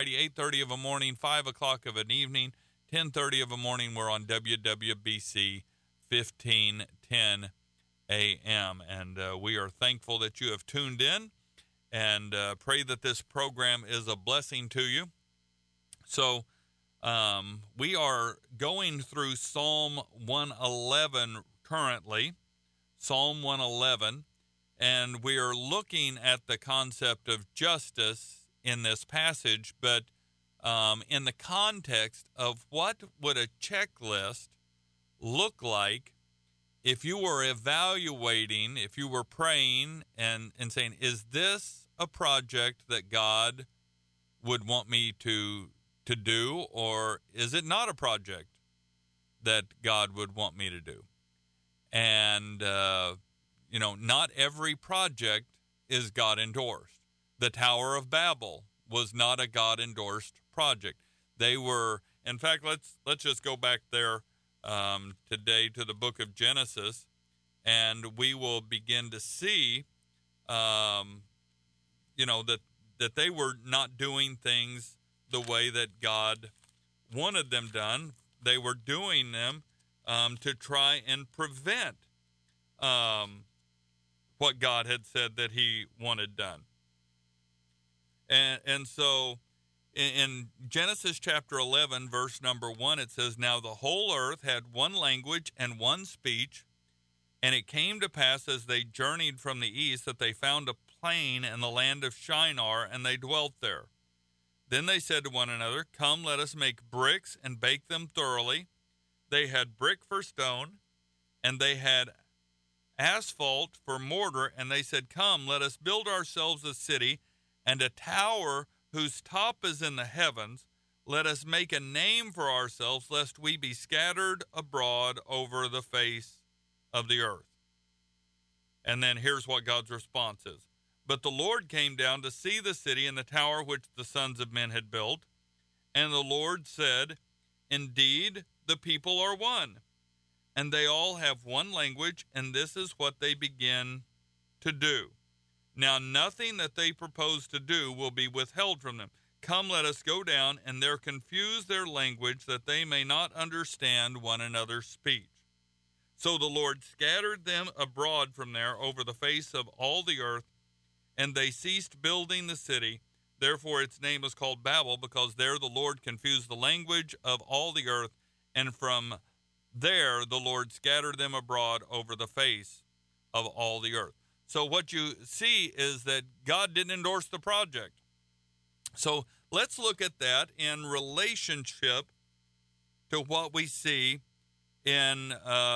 8:30 of a morning, 5 o'clock of an evening, 10:30 of a morning. We're on WWBC 1510 a.m. And we are thankful that you have tuned in, and pray that this program is a blessing to you. So we are going through Psalm 111 currently, Psalm 111, and we are looking at the concept of justice in this passage, but in the context of what would a checklist look like if you were evaluating, if you were praying and saying, is this a project that God would want me to do, or is it not a project that God would want me to do? And, not every project is God endorsed. The Tower of Babel was not a God endorsed project. They were, in fact, let's just go back there today to the book of Genesis, and we will begin to see, that they were not doing things the way that God wanted them done. They were doing them to try and prevent what God had said that he wanted done. And so in Genesis chapter 11, verse number 1, it says, "Now the whole earth had one language and one speech, and it came to pass as they journeyed from the east that they found a plain in the land of Shinar, and they dwelt there. Then they said to one another, 'Come, let us make bricks and bake them thoroughly.' They had brick for stone, and they had asphalt for mortar, and they said, 'Come, let us build ourselves a city and a tower whose top is in the heavens. Let us make a name for ourselves, lest we be scattered abroad over the face of the earth.'" And then here's what God's response is. "But the Lord came down to see the city and the tower which the sons of men had built. And the Lord said, 'Indeed, the people are one, and they all have one language, and this is what they begin to do. Now nothing that they propose to do will be withheld from them. Come, let us go down, and there confuse their language, that they may not understand one another's speech.' So the Lord scattered them abroad from there over the face of all the earth, and they ceased building the city. Therefore its name is called Babel, because there the Lord confused the language of all the earth, and from there the Lord scattered them abroad over the face of all the earth." So what you see is that God didn't endorse the project. So let's look at that in relationship to what we see in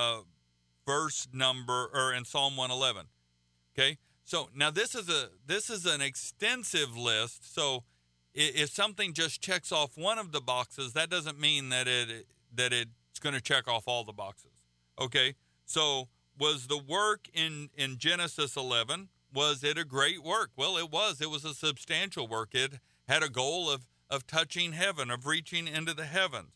in Psalm 111. Okay, so now this is an extensive list. So if something just checks off one of the boxes, that doesn't mean that it's going to check off all the boxes. Okay, so was the work in Genesis 11, was it a great work? Well, it was. It was a substantial work. It had a goal of touching heaven, of reaching into the heavens.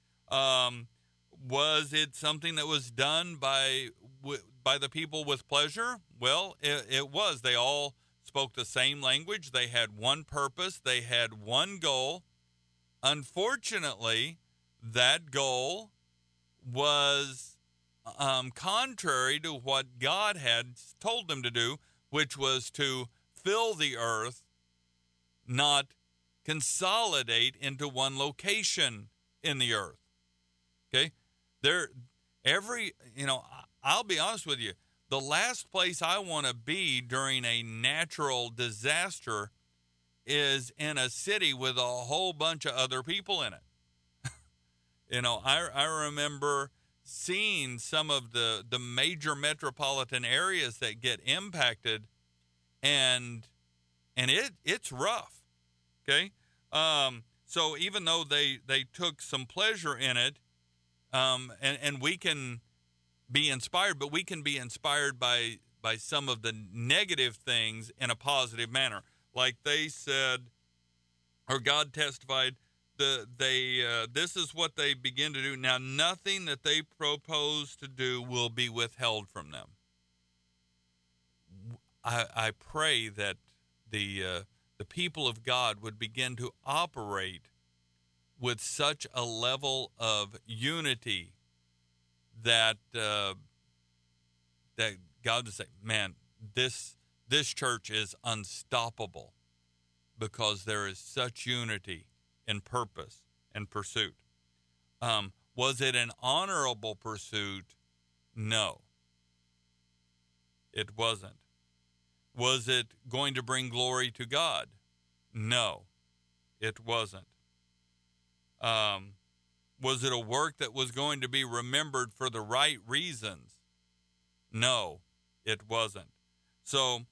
Was it something that was done by the people with pleasure? Well, it was. They all spoke the same language. They had one purpose. They had one goal. Unfortunately, that goal was contrary to what God had told them to do, which was to fill the earth, not consolidate into one location in the earth. Okay? I'll be honest with you. The last place I want to be during a natural disaster is in a city with a whole bunch of other people in it. I remember seeing some of the major metropolitan areas that get impacted, and it's rough. Okay, so even though they took some pleasure in it, and we can be inspired, but we can be inspired by some of the negative things in a positive manner. Like they said, or God testified, this is what they begin to do. Now, nothing that they propose to do will be withheld from them. I pray that the the people of God would begin to operate with such a level of unity that that God would say, man, this church is unstoppable because there is such unity in purpose and pursuit. Was it an honorable pursuit? No, it wasn't. Was it going to bring glory to God? No, it wasn't. Was it a work that was going to be remembered for the right reasons? No, it wasn't. So,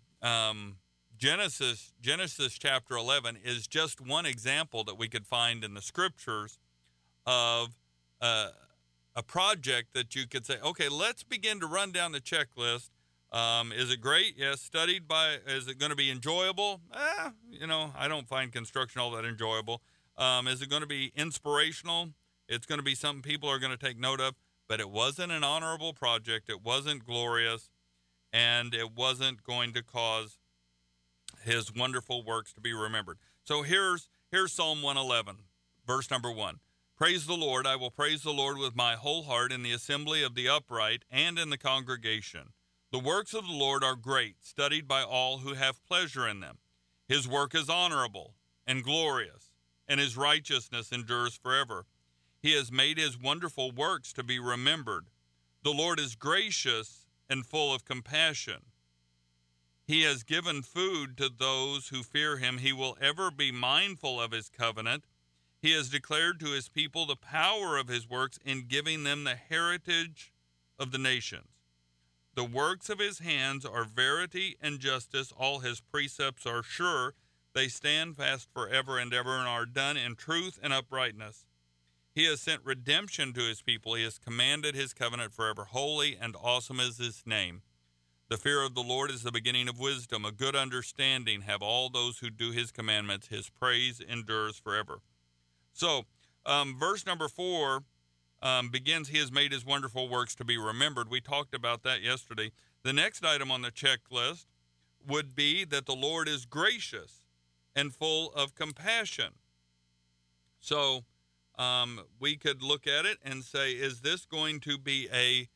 Genesis chapter 11 is just one example that we could find in the scriptures of a project that you could say, okay, let's begin to run down the checklist. Is it great? Yes. Studied by, is it going to be enjoyable? I don't find construction all that enjoyable. Is it going to be inspirational? It's going to be something people are going to take note of, but it wasn't an honorable project. It wasn't glorious, and it wasn't going to cause his wonderful works to be remembered. So here's Psalm 111, verse number 1. Praise the Lord. I will praise the Lord with my whole heart in the assembly of the upright and in the congregation. The works of the Lord are great, studied by all who have pleasure in them. His work is honorable and glorious, and his righteousness endures forever. He has made his wonderful works to be remembered. The Lord is gracious and full of compassion. He has given food to those who fear him. He will ever be mindful of his covenant. He has declared to his people the power of his works in giving them the heritage of the nations. The works of his hands are verity and justice. All his precepts are sure. They stand fast forever and ever and are done in truth and uprightness. He has sent redemption to his people. He has commanded his covenant forever. Holy and awesome is his name. The fear of the Lord is the beginning of wisdom. A good understanding have all those who do his commandments. His praise endures forever. So, verse number 4 begins, he has made his wonderful works to be remembered. We talked about that yesterday. The next item on the checklist would be that the Lord is gracious and full of compassion. So, we could look at it and say, is this going to be a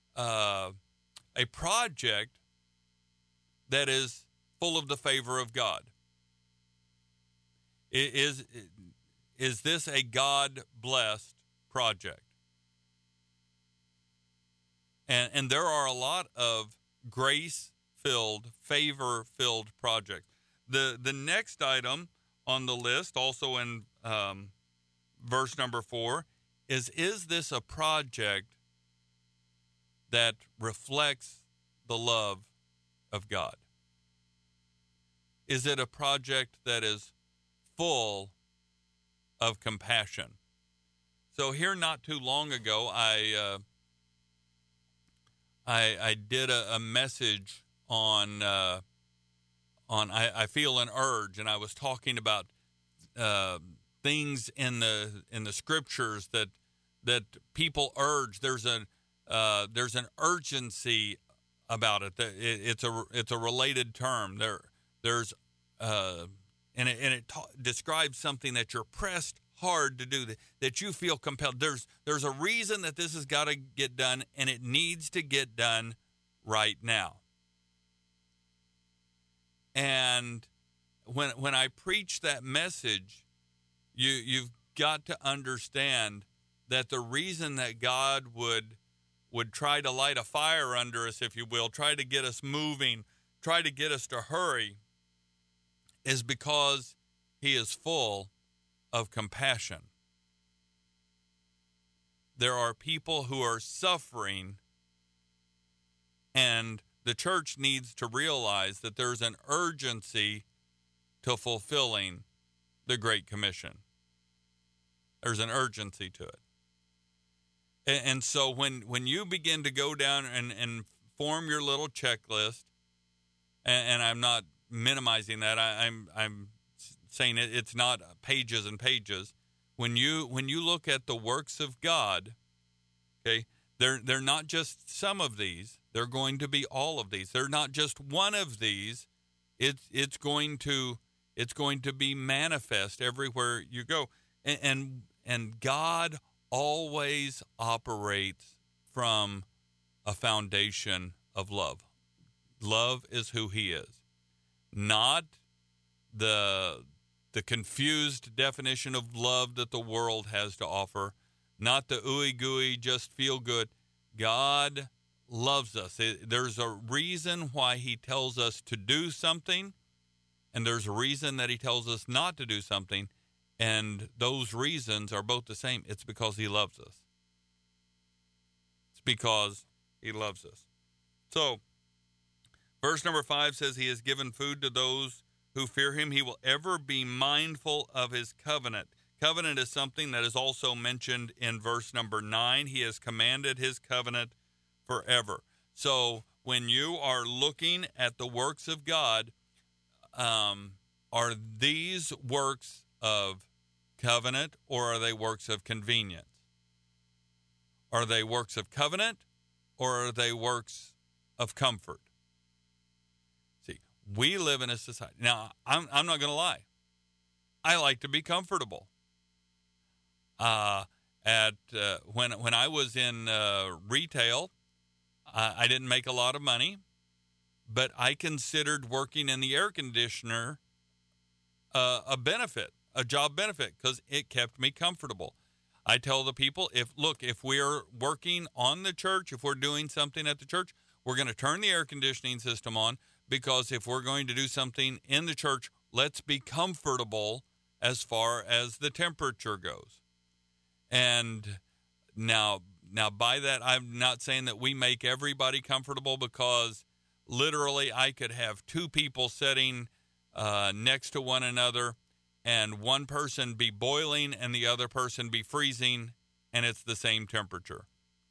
project that is full of the favor of God? Is this a God-blessed project? And there are a lot of grace-filled, favor-filled projects. The next item on the list, also in verse number 4, is this a project that reflects the love of God? Is it a project that is full of compassion? So here, not too long ago, I did a message on I feel an urge, and I was talking about things in the scriptures that people urge. There's an urgency about it. It's a related term. There's and it describes something that you're pressed hard to do, that you feel compelled. There's a reason that this has got to get done, and it needs to get done right now. And when I preach that message, you've got to understand that the reason that God would try to light a fire under us, if you will, try to get us moving, try to get us to hurry, is because he is full of compassion. There are people who are suffering, and the church needs to realize that there's an urgency to fulfilling the Great Commission. There's an urgency to it. And so when you begin to go down and form your little checklist, and I'm not minimizing that, I'm saying it's not pages and pages. When you look at the works of God, okay, they're not just some of these. They're going to be all of these. They're not just one of these. It's going to It's going to be manifest everywhere you go. And God always operates from a foundation of love. Love is who he is, not the confused definition of love that the world has to offer, not the ooey gooey, just feel good. God loves us. There's a reason why he tells us to do something, and there's a reason that he tells us not to do something, and those reasons are both the same. It's because he loves us. It's because he loves us. So, verse number 5 says, he has given food to those who fear him. He will ever be mindful of his covenant. Covenant is something that is also mentioned in verse number 9. He has commanded his covenant forever. So when you are looking at the works of God, are these works of covenant or are they works of convenience? Are they works of covenant or are they works of comfort? See, we live in a society. Now, I'm not going to lie. I like to be comfortable. When I was in retail, I didn't make a lot of money, but I considered working in the air conditioner a benefit, a job benefit, because it kept me comfortable. I tell the people, if we're working on the church, if we're doing something at the church, we're going to turn the air conditioning system on, because if we're going to do something in the church, let's be comfortable as far as the temperature goes. And now by that, I'm not saying that we make everybody comfortable, because literally I could have two people sitting next to one another and one person be boiling and the other person be freezing, and it's the same temperature.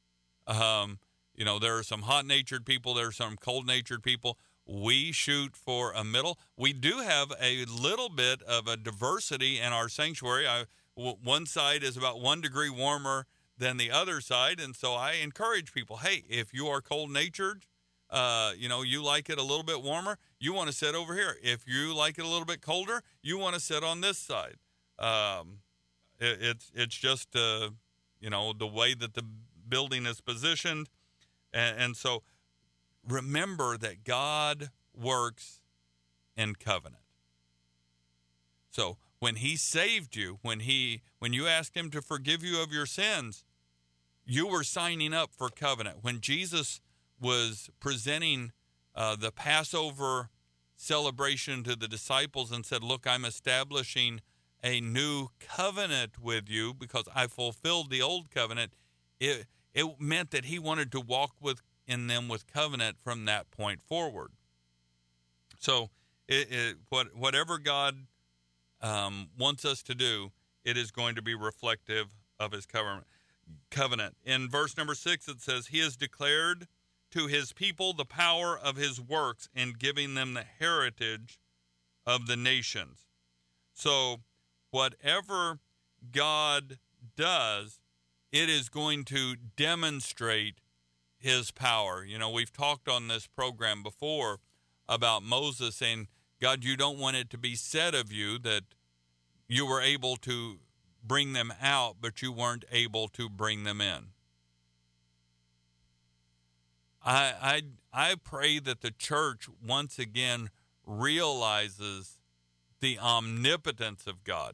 There are some hot-natured people. There are some cold-natured people. We shoot for a middle. We do have a little bit of a diversity in our sanctuary. One side is about 1 degree warmer than the other side, and so I encourage people, hey, if you are cold-natured, you like it a little bit warmer, you want to sit over here. If you like it a little bit colder, you want to sit on this side. It's just the way that the building is positioned, and so remember that God works in covenant. So when he saved you, when you asked him to forgive you of your sins, you were signing up for covenant. When Jesus was presenting the Passover celebration to the disciples and said, look, I'm establishing a new covenant with you because I fulfilled the old covenant, it meant that he wanted to walk in them with covenant from that point forward. So whatever God wants us to do, it is going to be reflective of his covenant. In verse number 6, it says, he has declared to his people the power of his works in giving them the heritage of the nations. So whatever God does, it is going to demonstrate his power. We've talked on this program before about Moses saying, God, you don't want it to be said of you that you were able to bring them out, but you weren't able to bring them in. I pray that the church once again realizes the omnipotence of God.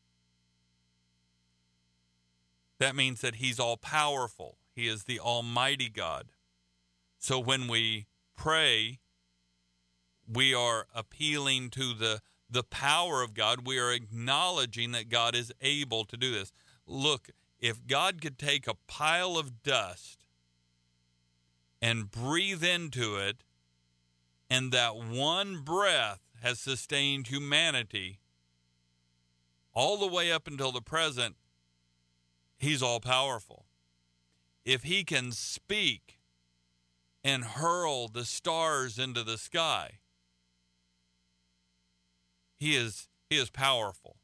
That means that he's all-powerful. He is the almighty God. So when we pray, we are appealing to the power of God. We are acknowledging that God is able to do this. Look, if God could take a pile of dust and breathe into it, and that one breath has sustained humanity all the way up until the present, he's all-powerful. If he can speak and hurl the stars into the sky, he is powerful.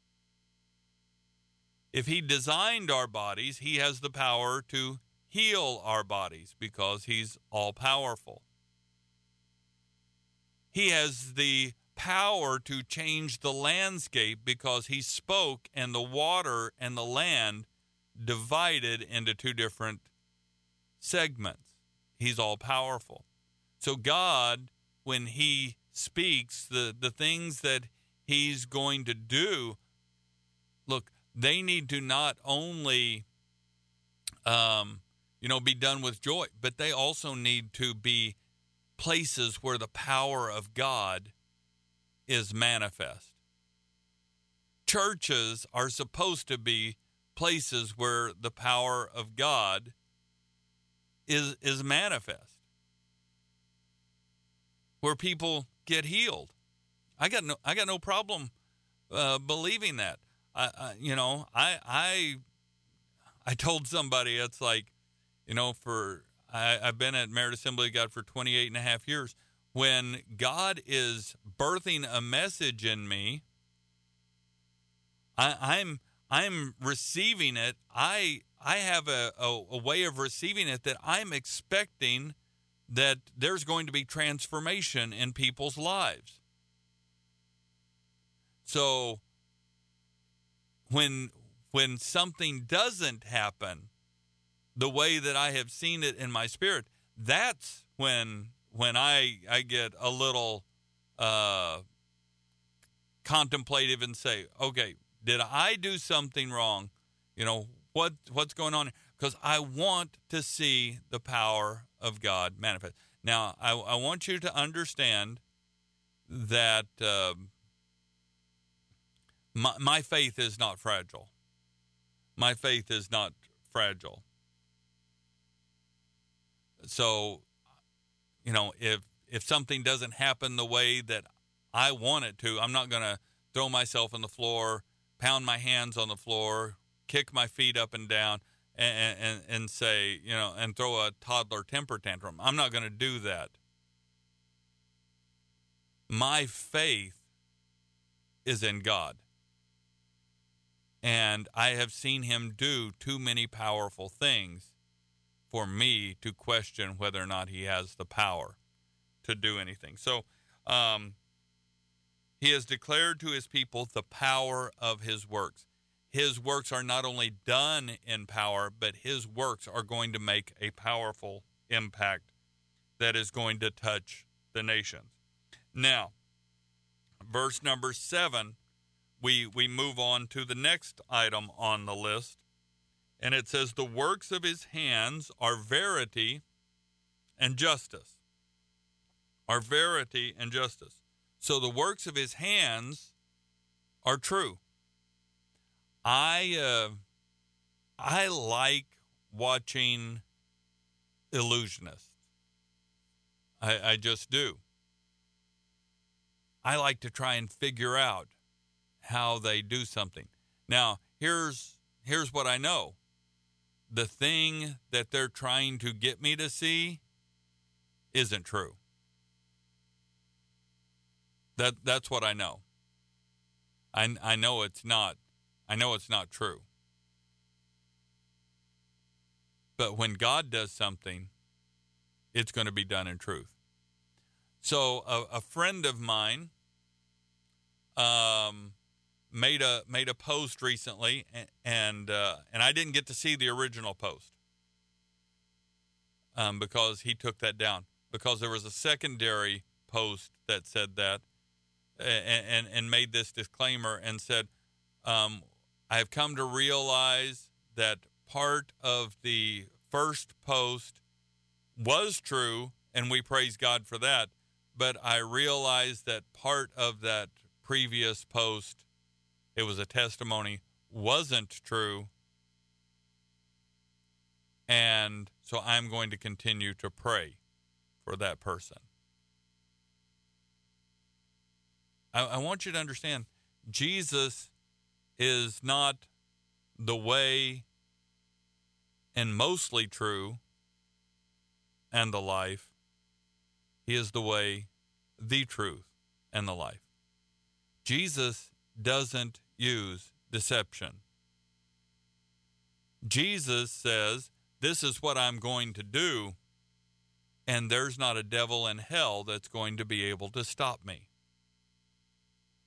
If he designed our bodies, he has the power to heal our bodies because he's all-powerful. He has the power to change the landscape because he spoke and the water and the land divided into two different segments. He's all powerful. So God, when he speaks, the things that he's going to do, look, they need to not only be done with joy, but they also need to be places where the power of God is manifest. Churches are supposed to be places where the power of God is manifest, where people get healed. I got no problem believing that. I told somebody, it's like, I've been at Merit Assembly of God for 28 and a half years. When God is birthing a message in me, I'm receiving it. I have a way of receiving it that I'm expecting that there's going to be transformation in people's lives. So when something doesn't happen the way that I have seen it in my spirit, that's when I get a little contemplative and say, okay, did I do something wrong? What's going on? Because I want to see the power of God manifest. Now, I want you to understand that my faith is not fragile. My faith is not fragile. So, if something doesn't happen the way that I want it to, I'm not going to throw myself on the floor, pound my hands on the floor, kick my feet up and down, and say, and throw a toddler temper tantrum. I'm not going to do that. My faith is in God. And I have seen him do too many powerful things for me to question whether or not he has the power to do anything. So he has declared to his people the power of his works. His works are not only done in power, but his works are going to make a powerful impact that is going to touch the nations. Now, verse number 7, we move on to the next item on the list, and it says, the works of his hands are verity and justice. Are verity and justice. So the works of his hands are true. I like watching illusionists. I just do. I like to try and figure out how they do something. Now, here's what I know. The thing that they're trying to get me to see isn't true. That's what I know. I know it's not. I know it's not true. But when God does something, it's going to be done in truth. So a friend of mine made a post recently, and I didn't get to see the original post because he took that down, because there was a secondary post that said that and made this disclaimer and said, I have come to realize that part of the first post was true, and we praise God for that, but I realized that part of that previous post, it was a testimony, wasn't true, and so I'm going to continue to pray for that person. I want you to understand, Jesus is not the way and mostly true and the life. He is the way, the truth, and the life. Jesus doesn't use deception. Jesus says, this is what I'm going to do, and there's not a devil in hell that's going to be able to stop me.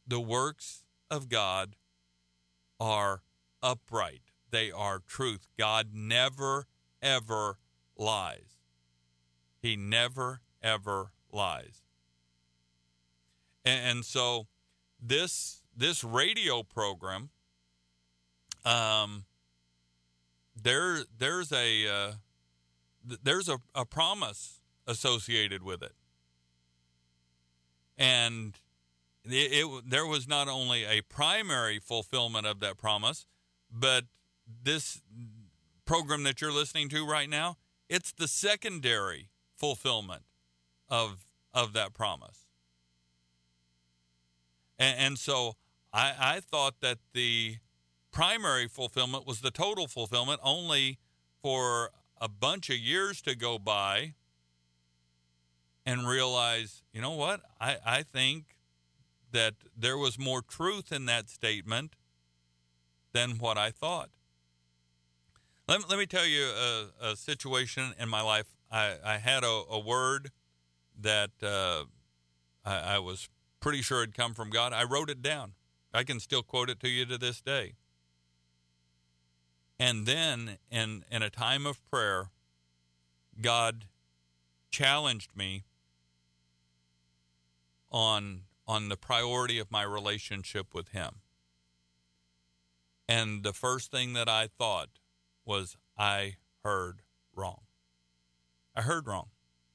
the works of God are upright. They are truth. God never, ever lies. He never, ever lies. And so this radio program, there's a promise associated with it. And there was not only a primary fulfillment of that promise, but this program that you're listening to right now, it's the secondary fulfillment of that promise. And so I thought that the primary fulfillment was the total fulfillment, only for a bunch of years to go by and realize, you know what, I think that there was more truth in that statement than what I thought. Let me tell you a situation in my life. I had a word that I was pretty sure had come from God. I wrote it down. I can still quote it to you to this day. And then in a time of prayer, God challenged me on the priority of my relationship with him. And the first thing that I thought was, I heard wrong. I heard wrong.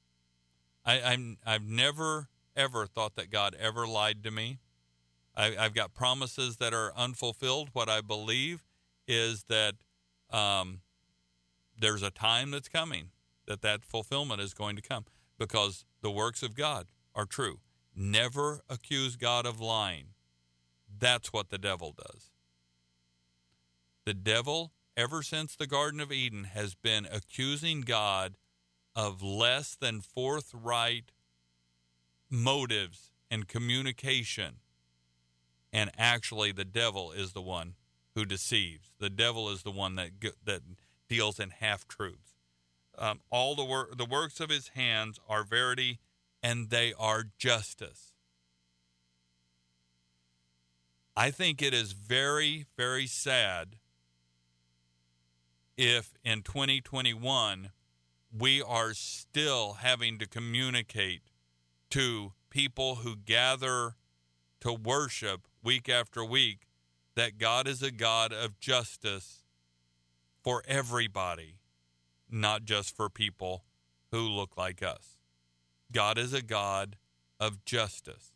I've never, ever thought that God ever lied to me. I've got promises that are unfulfilled. What I believe is that there's a time that's coming that fulfillment is going to come, because the works of God are true. Never accuse God of lying. That's what the devil does. The devil, ever since the Garden of Eden, has been accusing God of less than forthright motives and communication. And actually, the devil is the one who deceives. The devil is the one that deals in half-truths. All the works of his hands are verity, and they are justice. I think it is very, very sad if in 2021 we are still having to communicate to people who gather to worship week after week that God is a God of justice for everybody, not just for people who look like us. God is a God of justice.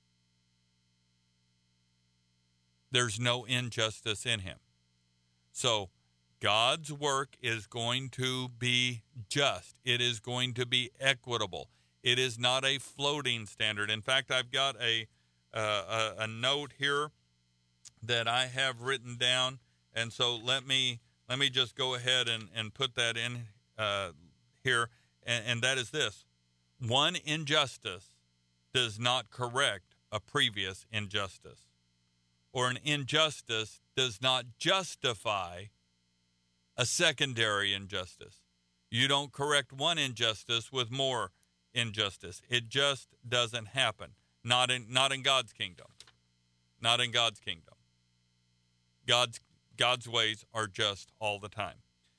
There's no injustice in him. So God's work is going to be just. It is going to be equitable. It is not a floating standard. In fact, I've got a note here that I have written down, and so let me just go ahead and put that in here, and that is this: one injustice does not correct a previous injustice, or an injustice does not justify a secondary injustice. You don't correct one injustice with more injustice. It just doesn't happen. Not in God's kingdom. Not in God's kingdom. God's ways are just all the time.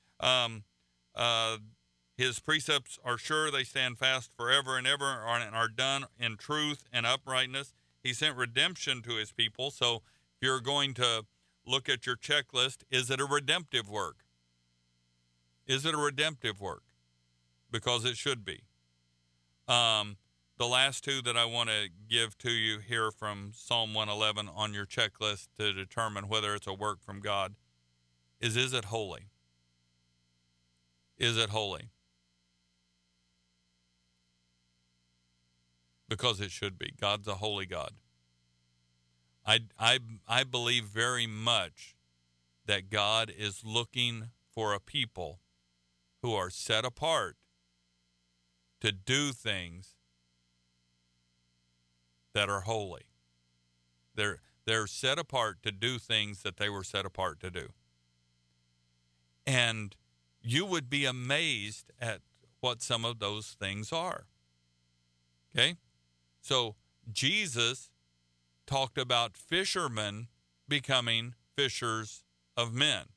His precepts are sure, they stand fast forever and ever, and are done in truth and uprightness. He sent redemption to his people. So if you're going to look at your checklist, is it a redemptive work? Is it a redemptive work? Because it should be. The last two that I want to give to you here from Psalm 111 on your checklist to determine whether it's a work from God is it holy? Is it holy? Because it should be. God's a holy God. I believe very much that God is looking for a people who are set apart to do things that are holy. They're set apart to do things that they were set apart to do. And you would be amazed at what some of those things are. Okay? So Jesus talked about fishermen becoming fishers of men.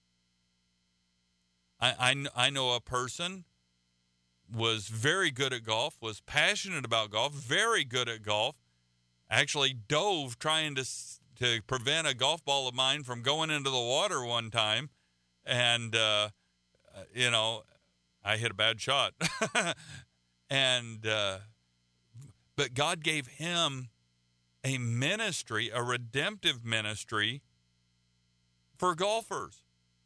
I know a person was very good at golf, was passionate about golf, very good at golf, actually dove trying to prevent a golf ball of mine from going into the water one time. And, I hit a bad shot. But God gave him a ministry, a redemptive ministry for golfers.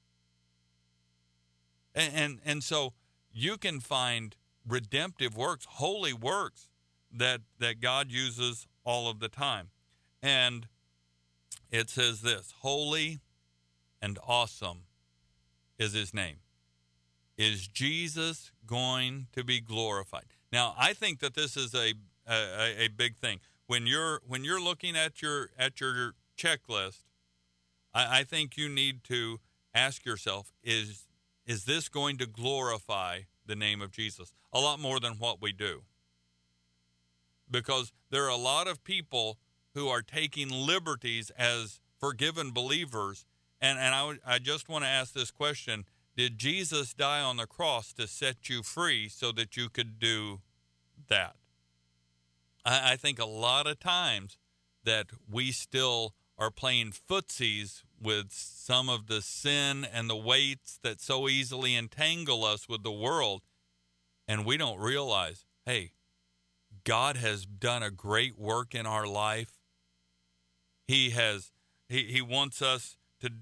And so you can find redemptive works, holy works that God uses all of the time. And it says this, holy and awesome is his name. Is Jesus going to be glorified? Now, I think that this is a big thing. When you're looking at your checklist, I think you need to ask yourself, is this going to glorify the name of Jesus a lot more than what we do? Because there are a lot of people who are taking liberties as forgiven believers, and I just want to ask this question: did Jesus die on the cross to set you free so that you could do that? I think a lot of times that we still are playing footsies with some of the sin and the weights that so easily entangle us with the world, and we don't realize, hey, God has done a great work in our life. He wants us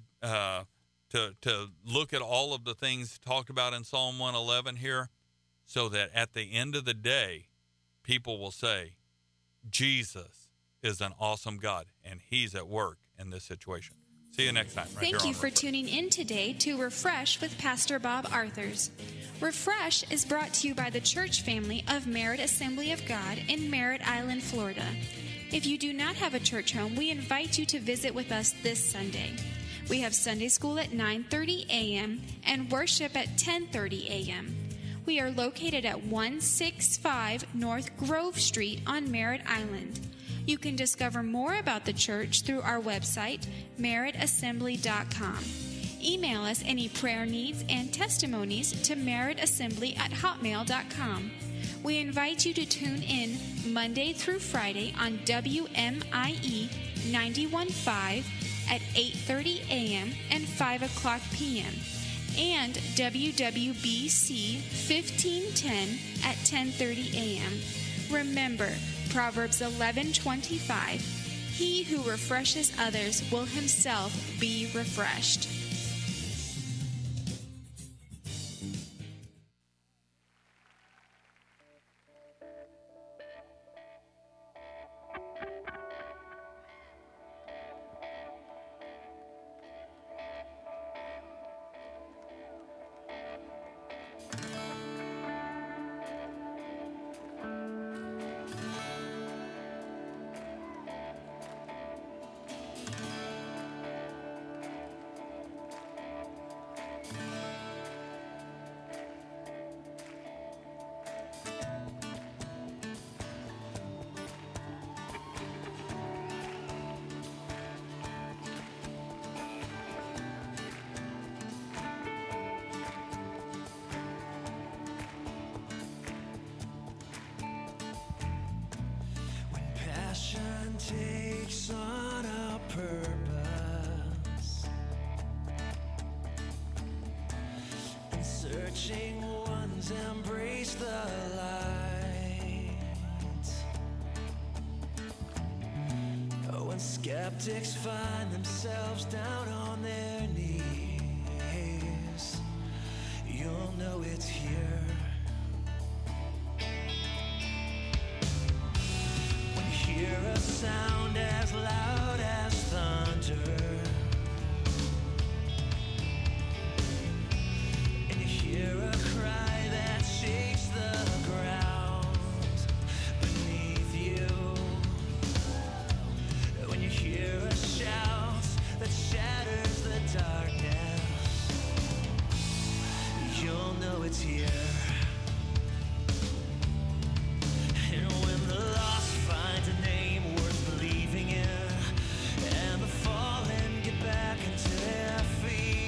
to look at all of the things talked about in Psalm 111 here, so that at the end of the day, people will say, Jesus is an awesome God, and he's at work in this situation. See you next time. Thank you for tuning in today to Refresh with Pastor Bob Arthurs. Refresh is brought to you by the church family of Merritt Assembly of God in Merritt Island, Florida. If you do not have a church home, we invite you to visit with us this Sunday. We have Sunday school at 9:30 a.m. and worship at 10:30 a.m. We are located at 165 North Grove Street on Merritt Island. You can discover more about the church through our website, merrittassembly.com. Email us any prayer needs and testimonies to merrittassembly@hotmail.com. We invite you to tune in Monday through Friday on WMIE 91.5 at 8:30 a.m. and 5 o'clock p.m. and WWBC 1510 at 10:30 a.m. Remember, Proverbs 11:25, he who refreshes others will himself be refreshed. Takes on a purpose, and searching ones embrace the light. Oh, when skeptics find themselves down on their knees, you'll know it's here. Hear a sound as loud as thunder, and you hear a cry that shakes the ground beneath you. When you hear a shout that shatters the darkness, you'll know it's here.